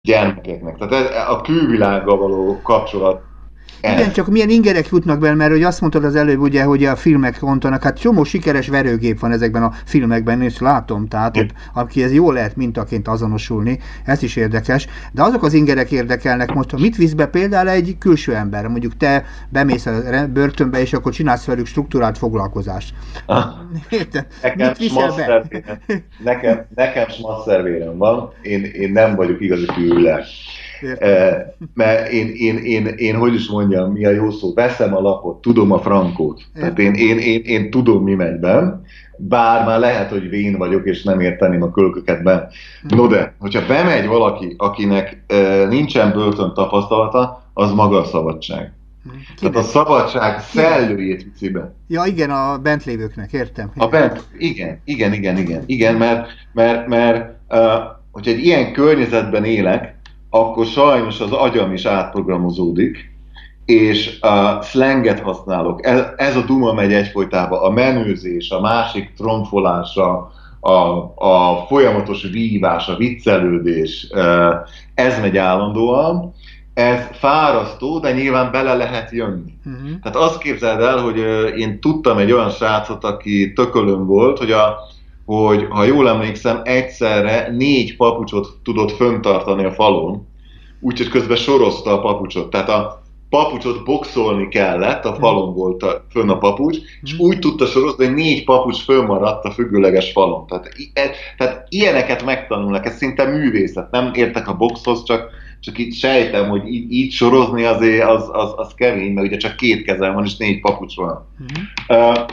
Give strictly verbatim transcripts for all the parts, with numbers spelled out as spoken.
gyermekeknek. Tehát ez, a külvilággal való kapcsolat Igen, ez. csak milyen ingerek jutnak bele, mert hogy azt mondtad az előbb, ugye, hogy a filmek mondanak, hát csomó sikeres verőgép van ezekben a filmekben, és látom, tehát ott, aki ez jól lehet mintaként azonosulni, ez is érdekes. De azok az ingerek érdekelnek most, hogy mit visz be például egy külső ember, mondjuk te bemész a börtönbe, és akkor csinálsz velük struktúrált foglalkozást. Érted? Nekem Mit viszel be? smasszervérem, nekem, nekem smasszervérem van, én, én nem vagyok igazi külvilág. Értem. Eh, mert én, én, én, én, hogy is mondjam, mi a jó szó, veszem a lapot, tudom a frankót. Tehát én, Értem. én, én, én tudom, mi megy benn, bár már lehet, hogy vén vagyok, és nem érteném a kölköket benn. No de, hogyha bemegy valaki, akinek eh, nincsen börtön tapasztalata, az maga a szabadság. Tehát a Kinek? szabadság Kinek? szellőjét viszi be. Ja, igen, a bent lévőknek, értem. A Igen. bent, igen, igen, igen, igen, igen, mert, mert, mert uh, hogyha egy ilyen környezetben élek, akkor sajnos az agyam is átprogramozódik, és uh, slanget használok. Ez, ez a duma megy egyfolytában, a menőzés, a másik tromfolás, a, a, a folyamatos vívás, a viccelődés, uh, ez megy állandóan. Ez fárasztó, de nyilván bele lehet jönni. Uh-huh. Tehát azt képzeld el, hogy uh, én tudtam egy olyan srácot, aki tökölön volt, hogy, a, hogy ha jól emlékszem, egyszerre négy papucsot tudott föntartani a falon, úgyhogy közben sorozta a papucsot. Tehát a papucsot boxolni kellett, a falon volt a, fönn a papucs, és úgy tudta sorozni, hogy négy papucs fönnmaradt a függőleges falon. Tehát, e, tehát ilyeneket megtanulnak, ez szinte művészet. Nem értek a boxhoz, csak, csak így sejtem, hogy így, így sorozni azért az, az, az kemény, mert ugye csak két kezem van, és négy papucs van. Uh-huh. Uh,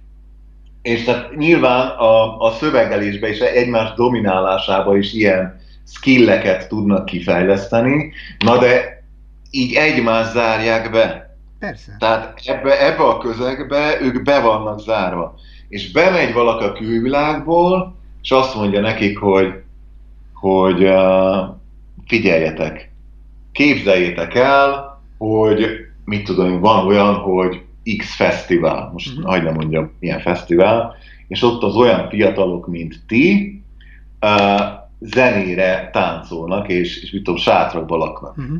és tehát nyilván a, a szövegelésben és egymás dominálásában is ilyen skilleket tudnak kifejleszteni, na de így egymást zárják be. Persze. Tehát ebbe, ebbe a közegbe ők be vannak zárva. És bemegy valaki a külvilágból, és azt mondja nekik, hogy, hogy uh, figyeljetek, képzeljétek el, hogy mit tudom, van olyan, hogy X fesztivál, most uh-huh. hagyd nem mondjam, milyen fesztivál, és ott az olyan fiatalok, mint ti, uh, zenére táncolnak, és, és mit tudom, sátrakba laknak. Uh-huh.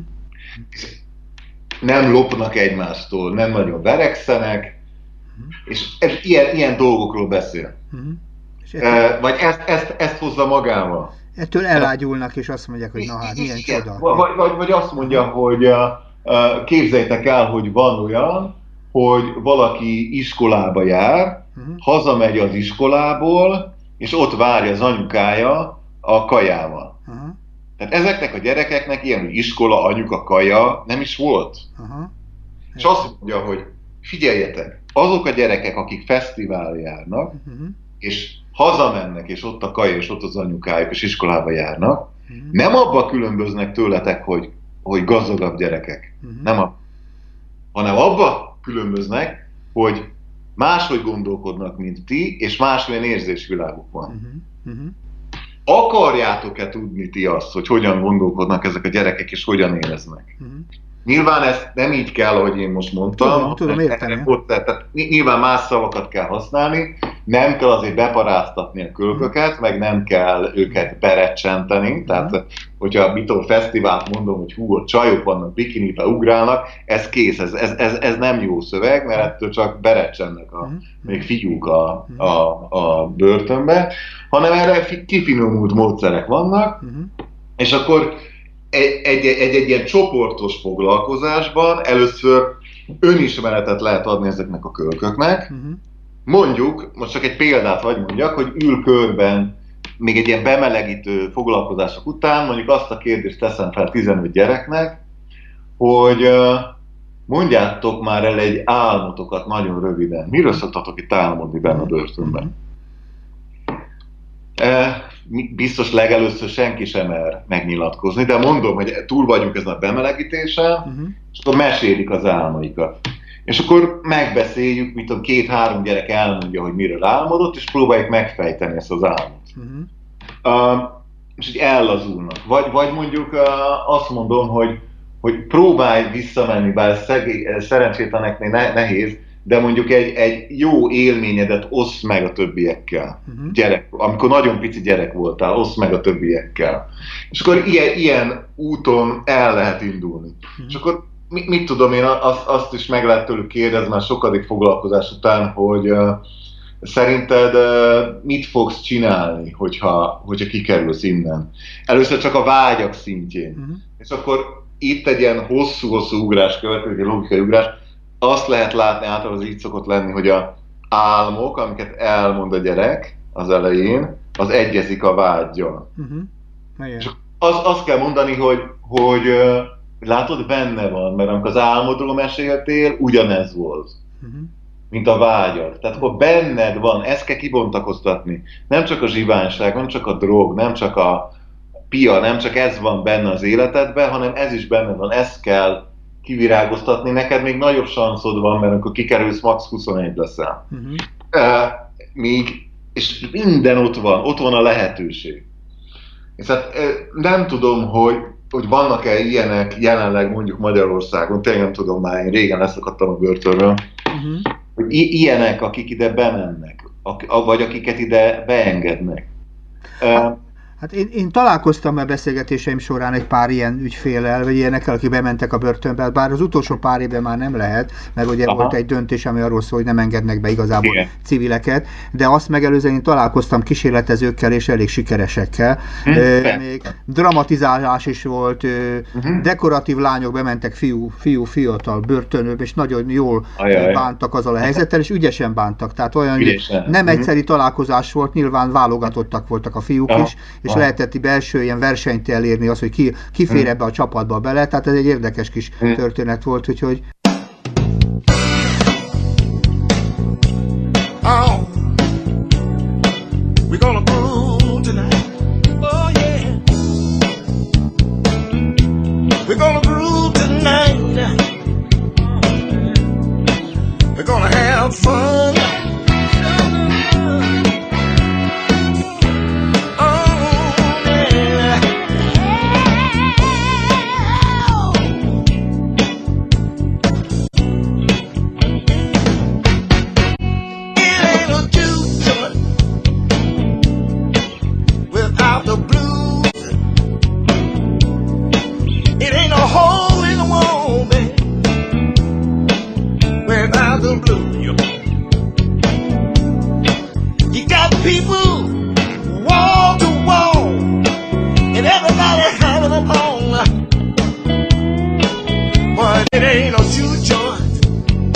Nem lopnak egymástól, nem nagyon verekszenek, uh-huh. és ez, ilyen, ilyen dolgokról beszél. Uh-huh. Uh, vagy ezt, ezt, ezt hozza magával. Ettől elágyulnak, és azt mondják, hogy na hát, milyen igen, csoda. Vagy, vagy, vagy azt mondja, hogy uh, uh, képzeljétek el, hogy van olyan, hogy valaki iskolába jár, uh-huh. hazamegy az iskolából, és ott várja az anyukája a kajával. Uh-huh. Tehát ezeknek a gyerekeknek ilyen, hogy iskola, anyuka, kaja nem is volt. Uh-huh. És azt mondja, hogy figyeljetek, azok a gyerekek, akik fesztiválra járnak, uh-huh. és hazamennek, és ott a kaja, és ott az anyukájuk, és iskolába járnak, uh-huh. nem abba különböznek tőletek, hogy, hogy gazdagabb gyerekek, uh-huh. nem a, hanem abba különböznek, hogy máshogy gondolkodnak, mint ti, és másmilyen érzésviláguk van. Uh-huh. Uh-huh. Akarjátok-e tudni ti azt, hogy hogyan gondolkodnak ezek a gyerekek, és hogyan éreznek? Uh-huh. Nyilván ezt nem így kell, ahogy én most mondtam. Tudom, tudom érteni. Tehát nyilván más szavakat kell használni, nem kell azért beparáztatni a kölköket, meg nem kell őket berecsenteni. Tehát, hogyha mit tudom, fesztivált mondom, hogy hú, ott csajok vannak, bikinibe ugrálnak, ez kész, ez, ez, ez, ez nem jó szöveg, mert ettől csak berecsennek a még fiúk a, a, a börtönbe, hanem erre kifinomult módszerek vannak, és akkor egy-egy ilyen csoportos foglalkozásban először önismeretet lehet adni ezeknek a kölköknek. Uh-huh. Mondjuk, most csak egy példát vagy mondjak, hogy ül körben még egy ilyen bemelegítő foglalkozások után, mondjuk azt a kérdést teszem fel tizenöt gyereknek, hogy mondjátok már el egy álmotokat nagyon röviden. Miről szoktatok itt álmodni benne a börtönben? Uh-huh. Biztos legelőször senki sem mer megnyilatkozni, de mondom, hogy túl vagyunk ezen a bemelegítésen, uh-huh. és akkor mesélik az álmaikat. És akkor megbeszéljük, mint a két-három gyerek elmondja, hogy miről álmodott, és próbáljuk megfejteni ezt az álmot. Uh-huh. Uh, és így ellazulnak. Vagy, vagy mondjuk uh, azt mondom, hogy, hogy próbálj visszamenni, bár szegé, szerencsétleneknél ne, nehéz, de mondjuk egy, egy jó élményedet oszd meg a többiekkel. Uh-huh. Gyerek, amikor nagyon pici gyerek voltál, oszd meg a többiekkel. És akkor ilyen, ilyen úton el lehet indulni. Uh-huh. És akkor mit, mit tudom én, azt, azt is meg lehet tőlük kérdezni már sokadik foglalkozás után, hogy uh, szerinted uh, mit fogsz csinálni, hogyha, hogyha kikerülsz innen? Először csak a vágyak szintjén. Uh-huh. És akkor itt egy ilyen hosszú-hosszú ugrás következik, egy logikai ugrás, azt lehet látni, általában az így szokott lenni, hogy a álmok, amiket elmond a gyerek az elején, az egyezik a vágyon. Uh-huh. És az, azt kell mondani, hogy, hogy uh, látod, benne van, mert amikor az álmodról meséltél, ugyanez volt, uh-huh. mint a vágyad. Tehát akkor benned van, ezt kell kibontakoztatni. Nem csak a zsiványság, nem csak a drog, nem csak a pia, nem csak ez van benne az életedben, hanem ez is benne van, ezt kell kivirágoztatni. Neked még nagyobb sanszod van, mert amikor kikerülsz, max. huszonegy leszel. Uh-huh. Uh, még, és minden ott van, ott van a lehetőség. És hát uh, nem tudom, hogy, hogy vannak-e ilyenek jelenleg mondjuk Magyarországon, tényleg nem tudom már, én régen leszakadtam a börtönről, uh-huh. hogy i- ilyenek, akik ide bemennek, ak- vagy akiket ide beengednek. Uh, Hát én, én találkoztam a beszélgetéseim során egy pár ilyen ügyféllel, vagy ilyenekkel, akik bementek a börtönbe, bár az utolsó pár évben már nem lehet, mert ugye Aha. volt egy döntés, ami arról szól, hogy nem engednek be igazából Igen. civileket, de azt megelőzően én találkoztam kísérletezőkkel és elég sikeresekkel. Hm, e, még dramatizálás is volt, uh-huh. dekoratív lányok bementek fiú, fiú fiatal börtönbe, és nagyon jól Ajaj. bántak azzal a helyzettel, és ügyesen bántak. Tehát olyan ügyesen. nem egyszeri uh-huh. találkozás volt, nyilván válogatottak voltak a fiúk Aha. is, és ah. lehetett belső ilyen versenyt elérni, az, hogy ki, ki fér ebbe a csapatba bele, tehát ez egy érdekes kis hmm. történet volt, úgyhogy... Oh, we're gonna groove tonight. Oh yeah. We're gonna groove tonight. We're gonna have fun. People wall to wall, and everybody having a ball. But it ain't no juke joint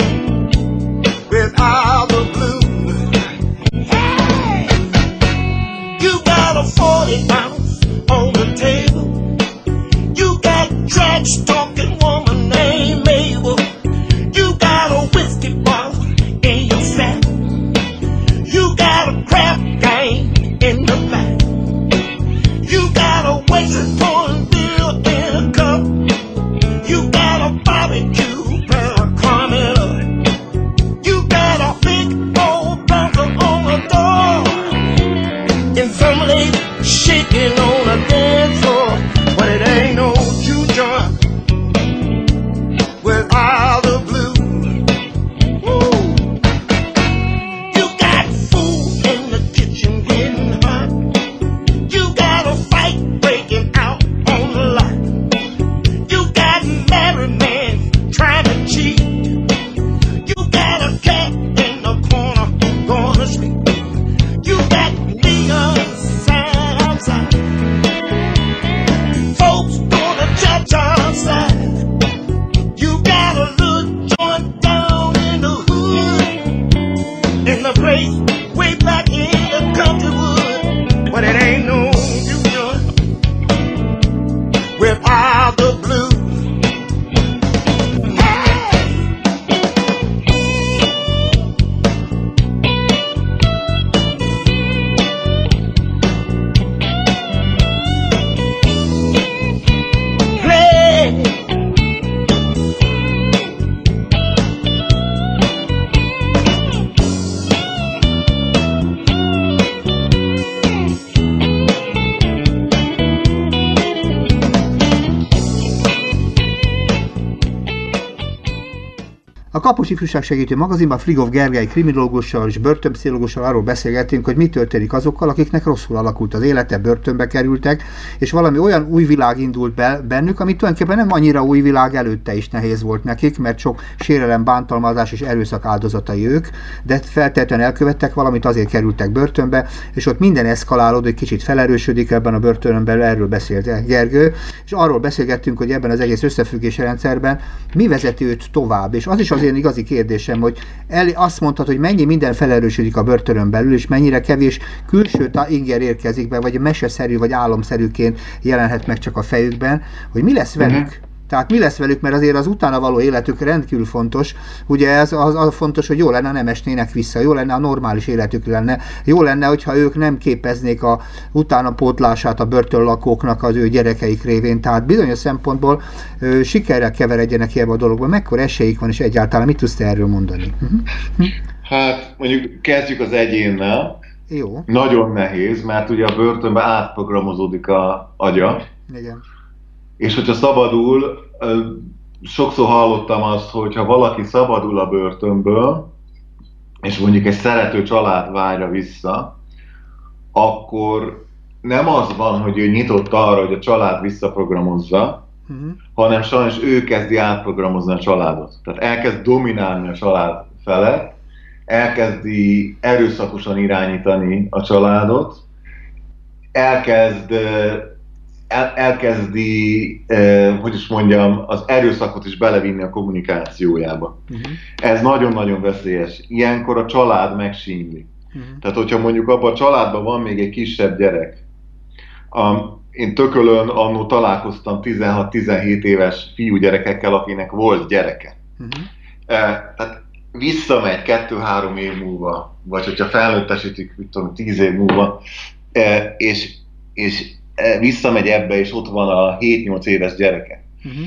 without the blues. Hey! You got a forty ounce on the table. You got trash talking woman named Mabel. You got a whiskey bottle in your sack. You got a crap game in the back. You got a wasted cornmeal in a cup. You got a barbecue barrel climbing up. You got a big old bronco on the door. And some lady shaking on a dance floor. But it ain't no juke joint A Kapos Ifjúság Segítő Magazinban Frigov Gergely kriminológussal és börtönpszichológussal arról beszélgettünk, hogy mi történik azokkal, akiknek rosszul alakult az élete, börtönbe kerültek, és valami olyan új világ indult be bennük, ami tulajdonképpen nem annyira új világ, előtte is nehéz volt nekik, mert sok sérelem, bántalmazás és erőszak áldozatai ők, de feltétlenül elkövettek valamit, azért kerültek börtönbe, és ott minden eszkalálódik, kicsit felerősödik ebben a börtönben belül, erről beszélt Gergő, és arról beszélgettünk, hogy ebben az egész összefüggés rendszerben mi vezeti őt tovább, és az is az én igazi kérdésem, hogy el, azt mondtad, hogy mennyi minden felerősödik a börtönön belül, és mennyire kevés külső inger érkezik be, vagy meseszerű, vagy álomszerűként jelenhet meg csak a fejükben, hogy mi lesz velük? Uh-huh. Tehát mi lesz velük, mert azért az utána való életük rendkívül fontos. Ugye ez az, az fontos, hogy jó lenne, nem esnének vissza, jó lenne, a normális életük lenne. Jó lenne, hogyha ők nem képeznék a utánapótlását a börtönlakóknak az ő gyerekeik révén. Tehát bizonyos szempontból ö, sikerrel keveredjenek ebbe a dologba. Mekkora esélyük van, és egyáltalán mit tudsz te erről mondani? Hát mondjuk kezdjük az egyénnel. Jó. Nagyon nehéz, mert ugye a börtönben átprogramozódik a agya. Igen. És hogyha szabadul, sokszor hallottam azt, hogy ha valaki szabadul a börtönből, és mondjuk egy szerető család várja vissza, akkor nem az van, hogy ő nyitott arra, hogy a család visszaprogramozza, uh-huh. hanem sajnos ő kezdi átprogramozni a családot. Tehát elkezd dominálni a család felett, elkezdi erőszakosan irányítani a családot, elkezd El, elkezdi, eh, hogy is mondjam, az erőszakot is belevinni a kommunikációjába. Uh-huh. Ez nagyon-nagyon veszélyes. Ilyenkor a család megsínyli. Uh-huh. Tehát, hogyha mondjuk abban a családban van még egy kisebb gyerek, um, én Tökölön annó találkoztam tizenhat-tizenhét éves fiúgyerekekkel, akinek volt gyereke. Uh-huh. Eh, tehát visszamegy kettő-három év múlva, vagy hogyha felnőttesítik, mit tudom, tíz év múlva, eh, és, és visszamegy ebbe, és ott van a hét-nyolc éves gyereke. Uh-huh.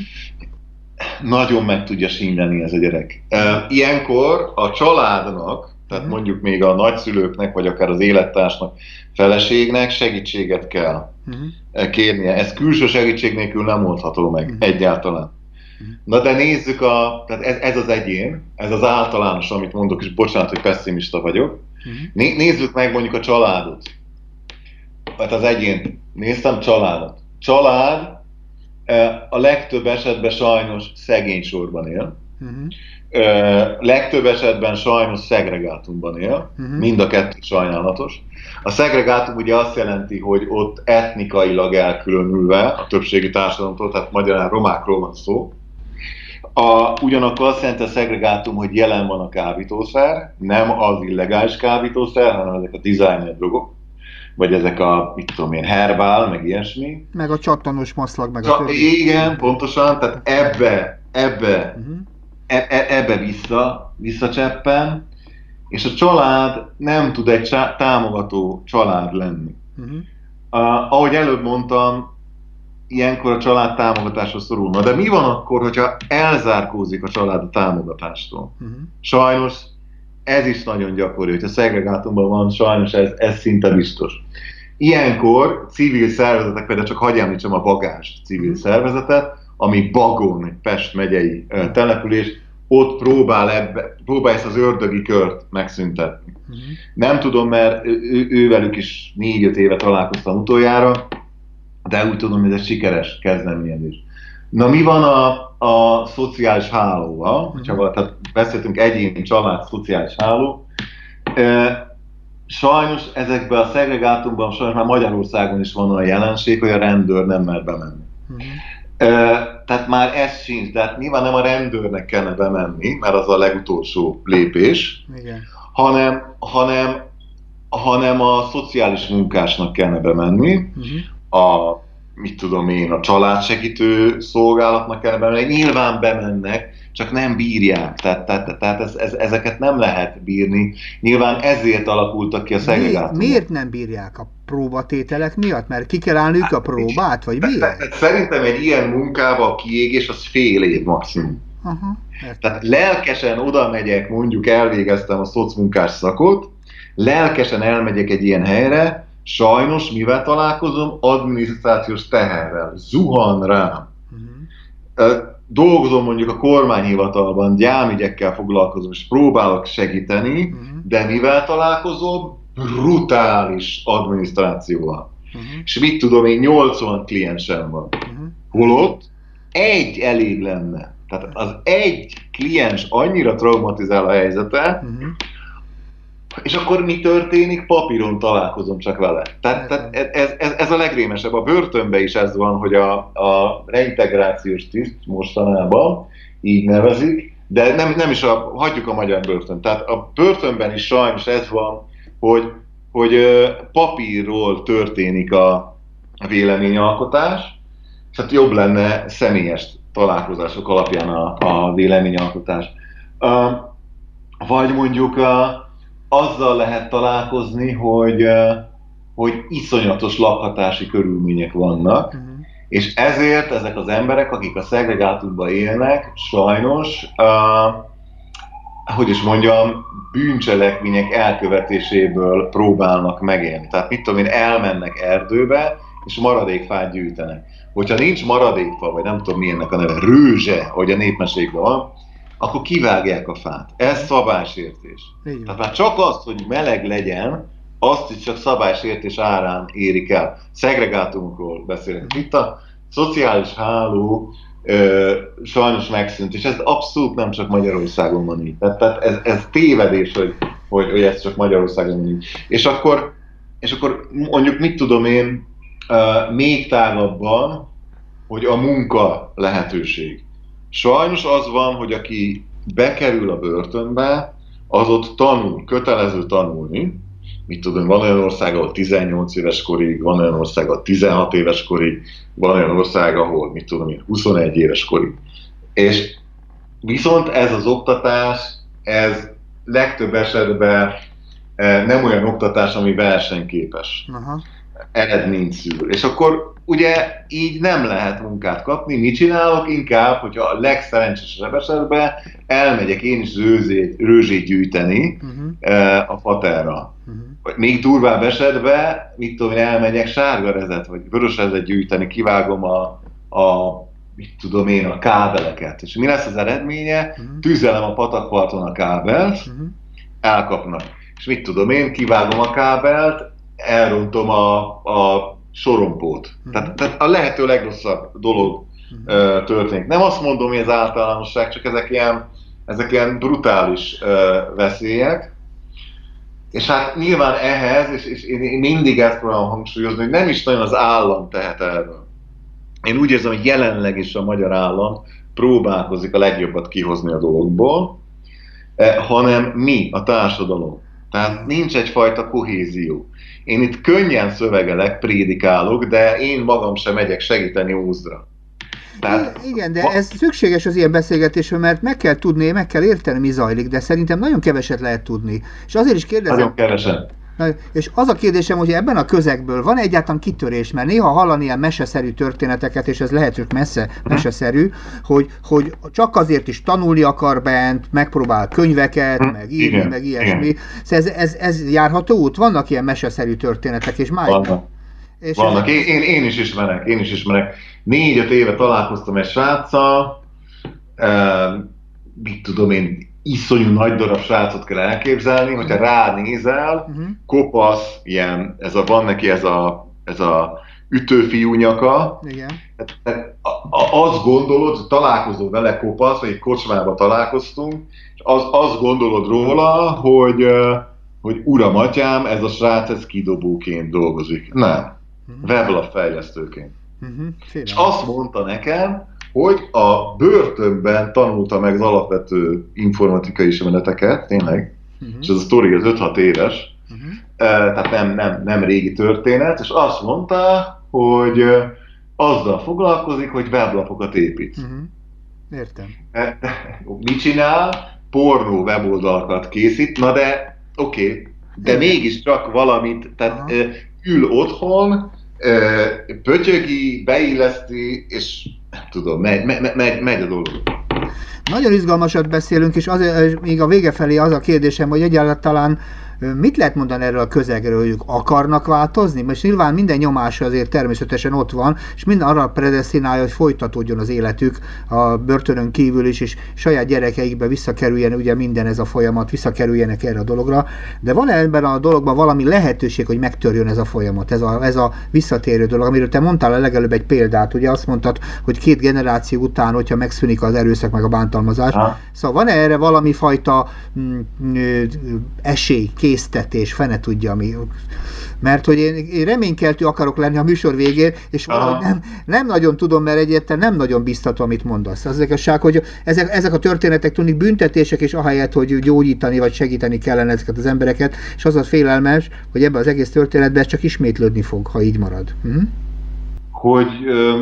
Nagyon meg tudja sínyleni ez a gyerek. Ilyenkor a családnak, tehát uh-huh. mondjuk még a nagyszülőknek, vagy akár az élettársnak, feleségnek segítséget kell uh-huh. kérnie. Ez külső segítség nélkül nem oldható meg uh-huh. egyáltalán. Uh-huh. Na de nézzük, a, tehát ez, ez az egyén, ez az általános, amit mondok, és bocsánat, hogy pessimista vagyok. Uh-huh. Né, nézzük meg mondjuk a családot. Hát az egyént. Néztem családot. Család a legtöbb esetben sajnos szegény sorban él. Uh-huh. Legtöbb esetben sajnos szegregátumban él. Uh-huh. Mind a kettő sajnálatos. A szegregátum ugye azt jelenti, hogy ott etnikailag elkülönülve a többségi társadalomtól, tehát magyarán romákról van szó. A, ugyanakkor azt jelenti a szegregátum, hogy jelen van a kábítószer, nem az illegális kábítószer, hanem ezek a designer drogok. Vagy ezek a, mit tudom én, herbál, meg ilyesmi. Meg a csattanos maszlag, meg Csa- a többi. Igen, pontosan, tehát ebbe, ebbe, uh-huh. e- e- ebbe vissza, visszacseppen, és a család nem tud egy csá- támogató család lenni. Uh-huh. Uh, ahogy előbb mondtam, ilyenkor a család támogatásra szorul. Na de mi van akkor, hogyha elzárkózik a család a támogatástól? Uh-huh. Sajnos ez is nagyon gyakori, hogyha szegregátumban van, sajnos ez, ez szinte biztos. Ilyenkor civil szervezetek, például csak hagyj említsem a Bagás civil mm. szervezetet, ami Bagon, egy Pest megyei uh, település, ott próbál, ebbe, próbál ezt az ördögi kört megszüntetni. Mm. Nem tudom, mert ő, ővelük is négy-öt éve találkoztam utoljára, de úgy tudom, hogy ez egy sikeres kezdeményezés. Na mi van a, a szociális hálóval, mm. hogyha tehát beszéltünk egyéni, család, szociális háló. Sajnos ezekben a szegregátumban, sajnos már Magyarországon is van olyan jelenség, hogy a rendőr nem mer bemenni. Mm. Tehát már ez sincs, de hát nyilván nem a rendőrnek kellene bemenni, mert az a legutolsó lépés, igen. Hanem, hanem, hanem a szociális munkásnak kellene bemenni, mm. a mit tudom én, a családsegítő szolgálatnak kellene bemenni, nyilván bemennek, csak nem bírják, tehát, tehát, tehát ez, ez, ezeket nem lehet bírni. Nyilván ezért alakultak ki a szegregátumok. Mi, miért nem bírják a próbatételek miatt? Mert ki kell állniuk a próbát, vagy miért? Szerintem egy ilyen munkába a kiégés az fél év maximum. Aha, tehát lelkesen oda megyek, mondjuk elvégeztem a szocmunkás szakot, lelkesen elmegyek egy ilyen helyre, sajnos mivel találkozom? Adminisztrációs teherrel. Zuhan rám. Uh-huh. dolgozom mondjuk a kormányhivatalban, gyámügyekkel foglalkozom, és próbálok segíteni, uh-huh. de mivel találkozom? Brutális adminisztrációval. Uh-huh. És mit tudom én, nyolcvan kliensem van. Uh-huh. Holott egy elég lenne. Tehát az egy kliens annyira traumatizál a helyzete, uh-huh. és akkor mi történik? Papíron találkozom csak vele. Tehát, tehát ez, ez, ez a legrémesebb. A börtönben is ez van, hogy a, a reintegrációs tiszt mostanában így nevezik, de nem, nem is a, hagyjuk a magyar börtön. Tehát a börtönben is sajnos ez van, hogy, hogy papírról történik a, a véleményalkotás, tehát jobb lenne személyes találkozások alapján a, a véleményalkotás. Uh, vagy mondjuk uh, azzal lehet találkozni, hogy, uh, hogy iszonyatos lakhatási körülmények vannak, uh-huh. és ezért ezek az emberek, akik a szegregátumban élnek, sajnos, uh, hogy is mondjam, bűncselekmények elkövetéséből próbálnak megélni. Tehát mit tudom én, elmennek erdőbe, és maradékfát gyűjtenek. Hogyha nincs maradékfa, vagy nem tudom milyennek a neve, rőzse, ahogy a népmesékben van, akkor kivágják a fát. Ez szabálysértés. Igen. Tehát már csak azt, hogy meleg legyen, azt is csak szabálysértés árán érik el. Szegregátumokról beszélünk. Itt a szociális háló ö, sajnos megszűnt, és ez abszolút nem csak Magyarországon van így. Tehát, tehát ez, ez tévedés, hogy, hogy, hogy ez csak Magyarországon van így. És akkor, és akkor mondjuk mit tudom én, Uh, még tágabban, hogy a munka lehetőség. Sajnos az van, hogy aki bekerül a börtönbe, az ott tanul, kötelező tanulni. Mit tudom, van olyan ország, ahol tizennyolc éves korig, van olyan ország, ahol tizenhat éves korig, van olyan ország, ahol, mit tudom én, huszonegy éves korig. És viszont ez az oktatás, ez legtöbb esetben nem olyan oktatás, ami versenyképes. Aha. Eredményt szűr. És akkor ugye így nem lehet munkát kapni. Mit csinálok? Inkább, hogyha a legszerencsésebb esetben elmegyek én is rőzét, rőzsét gyűjteni uh-huh. a faterra. Uh-huh. Még durvább esetben, mit tudom, elmegyek sárgarezet, vagy vörösrezet gyűjteni, kivágom a, a mit tudom én, a kábeleket. És mi lesz az eredménye? Uh-huh. Tüzelem a patakparton a kábelt, uh-huh. elkapnak. És mit tudom én, kivágom a kábelt, elrontom a, a sorompót. Hmm. Tehát, tehát a lehető legrosszabb dolog hmm. uh, történik. Nem azt mondom, hogy ez általánosság, csak ezek ilyen, ezek ilyen brutális uh, veszélyek. És hát nyilván ehhez, és, és én, én mindig ezt próbálom hangsúlyozni, hogy nem is nagyon az állam tehet erről. Én úgy érzem, hogy jelenleg is a magyar állam próbálkozik a legjobbat kihozni a dologból, eh, hanem mi, a társadalom. Tehát nincs egyfajta kohézió. Én itt könnyen szövegelek, prédikálok, de én magam sem megyek segíteni úzdra. Tehát, igen, de ez szükséges az ilyen beszélgetésről, mert meg kell tudni, meg kell érteni, mi zajlik, de szerintem nagyon keveset lehet tudni. És azért is kérdezem... Nagyon keveset. És az a kérdésem, hogy ebben a közegből van egyáltalán kitörés, mert néha hallani ilyen meseszerű történeteket, és ez lehet, hogy messze, meseszerű, hogy, hogy csak azért is tanulni akar bent, megpróbál könyveket, meg írni, igen, meg ilyesmi. Szóval ez, ez, ez járható út? Vannak ilyen meseszerű történetek, és már... Vannak. És Vannak. Ez... Én, én is ismerek, én is ismerek. Négy-öt éve találkoztam egy sráccal, eh, mit tudom én, iszonyú nagy darab srácot kell elképzelni, hogyha ránézel, uh-huh. kopasz, ilyen, ez a, van neki ez a, ez a ütőfiú nyaka. Igen. Tehát, azt gondolod, találkozol vele kopasz, vagy egy kocsmába találkoztunk, és az, azt gondolod róla, hogy, hogy uram, atyám, ez a srác ez kidobóként dolgozik. Nem. Uh-huh. Weblap fejlesztőként. Uh-huh. És azt mondta nekem, hogy a börtönben tanulta meg az alapvető informatikai ismereteket, tényleg, uh-huh. és ez a sztori az öt-hat éves, uh-huh. tehát nem, nem, nem régi történet, és azt mondta, hogy azzal foglalkozik, hogy weblapokat épít. Uh-huh. Értem. Mit csinál? Pornó weboldalakat készít, na de oké, okay, de mégiscsak valamit, tehát uh-huh. ül otthon, pötyögi, beilleszti, és nem tudom, megy, megy, megy, megy a dolog. Nagyon izgalmasat beszélünk, és azért még a vége felé az a kérdésem, hogy egyáltalán Mit lehet mondani erről a közegről, hogy ők akarnak változni? Most nyilván minden nyomása azért természetesen ott van, és minden arra predesztinálja, hogy folytatódjon az életük a börtönön kívül is, és saját gyerekeikbe visszakerüljen ugye minden ez a folyamat, visszakerüljenek erre a dologra. De van ebben a dologban valami lehetőség, hogy megtörjön ez a folyamat, ez a, ez a visszatérő dolog, amiről te mondtál a legelőbb egy példát, ugye azt mondtad, hogy két generáció után, hogyha megszűnik az erőszak meg a bántalmazás. Ha. Szóval van erre valami fajta mm, esély, késztetés, fene tudja mi. Mert hogy én, én reménykeltő akarok lenni a műsor végén, és valahogy nem, nem nagyon tudom, mert egyébként nem nagyon biztató, amit mondasz. Az igazság, hogy ezek, ezek a történetek tudni büntetések, és ahelyett, hogy gyógyítani vagy segíteni kellene ezeket az embereket, és az a félelmes, hogy ebben az egész történetben ez csak ismétlődni fog, ha így marad. Hm? Hogy ö,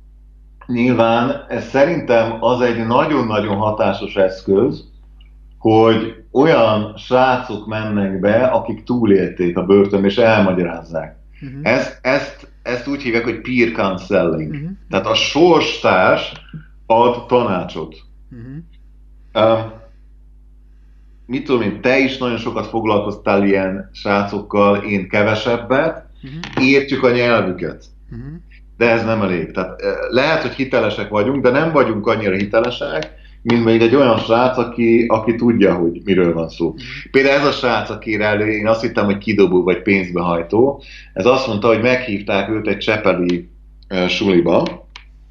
nyilván ez szerintem az egy nagyon-nagyon hatásos eszköz, hogy olyan srácok mennek be, akik túlélték a börtön, és elmagyarázzák. Uh-huh. Ezt, ezt, ezt úgy hívják, hogy peer counseling. Uh-huh. Tehát a sorstárs ad tanácsot. Uh-huh. Uh, mit tudom én, te is nagyon sokat foglalkoztál ilyen srácokkal, én kevesebbet, uh-huh. értjük a nyelvüket. Uh-huh. De ez nem elég. Tehát lehet, hogy hitelesek vagyunk, de nem vagyunk annyira hitelesek, mint még egy olyan srác, aki, aki tudja, hogy miről van szó. Például ez a srác, akire én azt hittem, hogy kidobó vagy pénzbehajtó, ez azt mondta, hogy meghívták őt egy csepeli uh, suliba,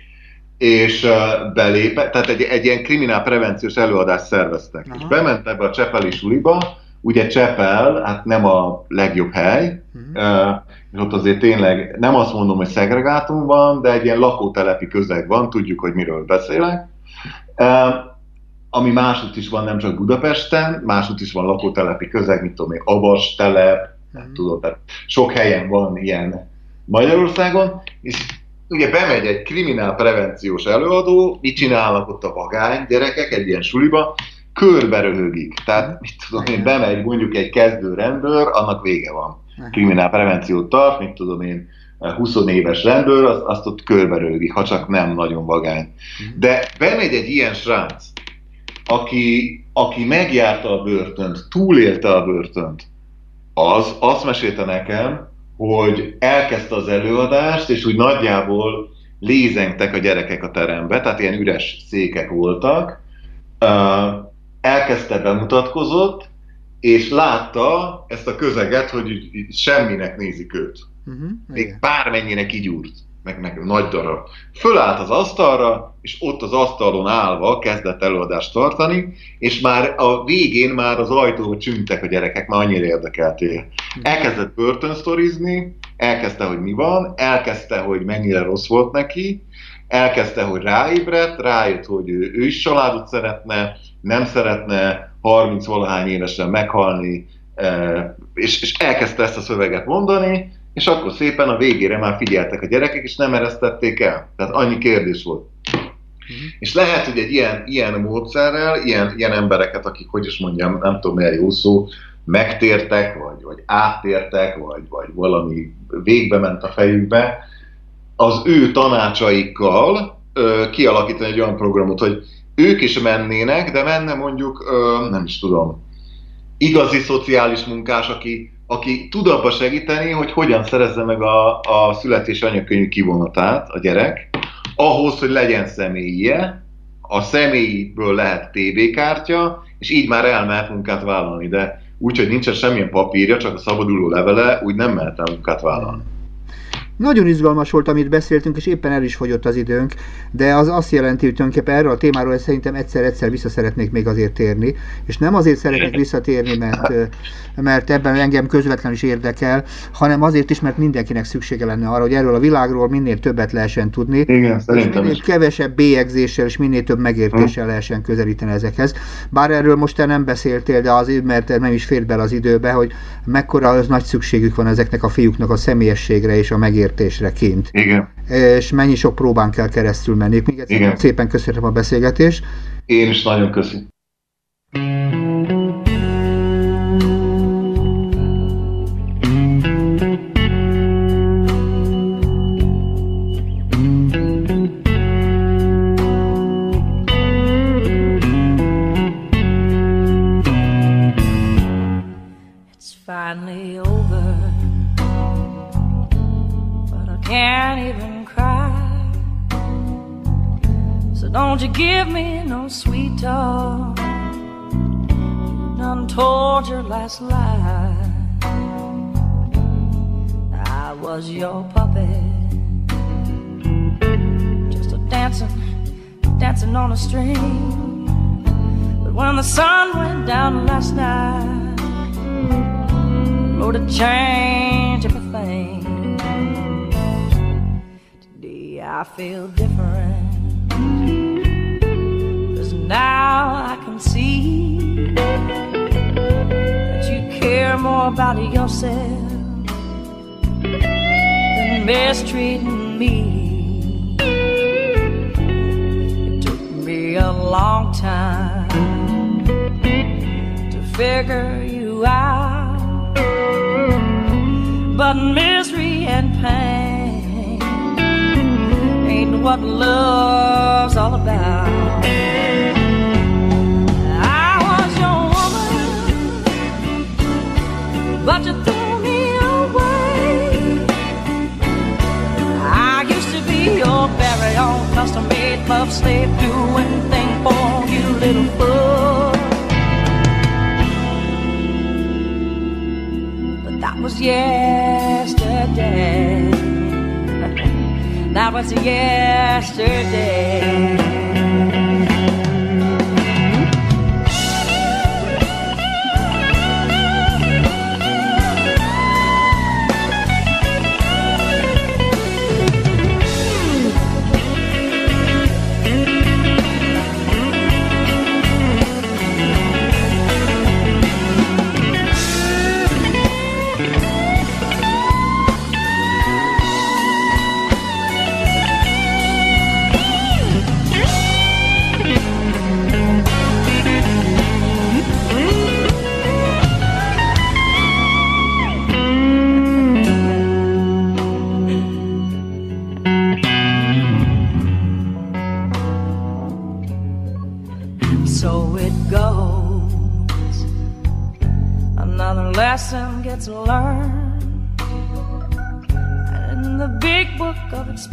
és uh, belépett, tehát egy, egy ilyen kriminálprevenciós előadást szerveztek. Aha. És bement ebbe a csepeli suliba, ugye Csepel, hát nem a legjobb hely, uh-huh. uh, és ott azért tényleg nem azt mondom, hogy szegregátum van, de egy ilyen lakótelepi közeg van, tudjuk, hogy miről beszélek. Uh, ami másút is van, nem csak Budapesten, másút is van lakótelepi közeg, mint tudom én, Avas telep, nem mm. tudom, tehát sok helyen van ilyen Magyarországon, és ugye bemegy egy kriminálprevenciós előadó, mit csinálnak ott a vagány gyerekek egy ilyen suliba, körbe röhögik. Tehát mit tudom én, bemegy mondjuk egy kezdő rendőr, annak vége van. Kriminálprevenciót tart, mit tudom én, húsz éves rendőr, azt, azt ott körbe röhögi, ha csak nem nagyon vagány. De bemegy egy ilyen srác, aki, aki megjárta a börtönt, túlélte a börtönt, az azt mesélte nekem, hogy elkezdte az előadást, és úgy nagyjából lézengtek a gyerekek a terembe, tehát ilyen üres székek voltak, elkezdte, bemutatkozott, és látta ezt a közeget, hogy semminek nézik őt. Uh-huh, még bármennyire kigyúrt, meg, meg nagy darab. Fölállt az asztalra, és ott az asztalon állva kezdett előadást tartani, és már a végén már az ajtóba csüngtek a gyerekek, már annyira érdekeltél. Elkezdett börtönsztorizni, elkezdte, hogy mi van, elkezdte, hogy mennyire rossz volt neki, elkezdte, hogy ráébredt, rájött, hogy ő, ő is családot szeretne, nem szeretne harminc-valahány évesen meghalni, és, és elkezdte ezt a szöveget mondani, és akkor szépen a végére már figyeltek a gyerekek, és nem eresztették el. Tehát annyi kérdés volt. Mm-hmm. És lehet, hogy egy ilyen, ilyen módszerrel, ilyen, ilyen embereket, akik, hogy is mondjam, nem tudom, milyen jó szó, megtértek, vagy, vagy áttértek, vagy, vagy valami végbe ment a fejükbe, az ő tanácsaikkal ö, kialakítani egy olyan programot, hogy ők is mennének, de menne mondjuk, ö, nem is tudom, igazi szociális munkás, aki aki tud abba segíteni, hogy hogyan szerezze meg a, a születési anyakönyv kivonatát a gyerek, ahhoz, hogy legyen személyie, a személyiből lehet té bé kártya, és így már elmehet munkát vállalni, de úgy, hogy nincsen semmilyen papírja, csak a szabaduló levele, úgy nem mehet el munkát vállalni. Nagyon izgalmas volt, amit beszéltünk, és éppen el is fogyott az időnk, de az azt jelenti, hogy tulajdonképpen erről a témáról szerintem egyszer-egyszer vissza szeretnék még azért térni, és nem azért szeretnék visszatérni, mert, mert ebben engem közvetlenül is érdekel, hanem azért is, mert mindenkinek szüksége lenne arra, hogy erről a világról minél többet lehessen tudni, igen, és minél is. kevesebb bélyegzéssel és minél több megértéssel lehessen közelíteni ezekhez. Bár erről most te nem beszéltél, de azért, mert nem is fér bele az időbe, hogy mekkora az nagy szükségük van ezeknek a fiúknak a személyességre és a megértésre kint. Igen. És mennyi sok próbán kell keresztül menni. Még egyszer igen. Szépen köszönöm a beszélgetést. Én is nagyon köszönöm. So don't you give me no sweet talk. Done told your last lie. I was your puppet, just a dancing, dancing on a string. But when the sun went down last night, Lord, it changed everything. Today I feel different, 'cause now I can see that you care more about yourself than mistreating me. It took me a long time to figure you out, but misery and pain ain't what love's all about. I was your woman, but you threw me away. I used to be your very own custom-made love slave, do anything for you, little fool. But that was yesterday. That was yesterday. So it goes, another lesson gets learned, and in the big book of experience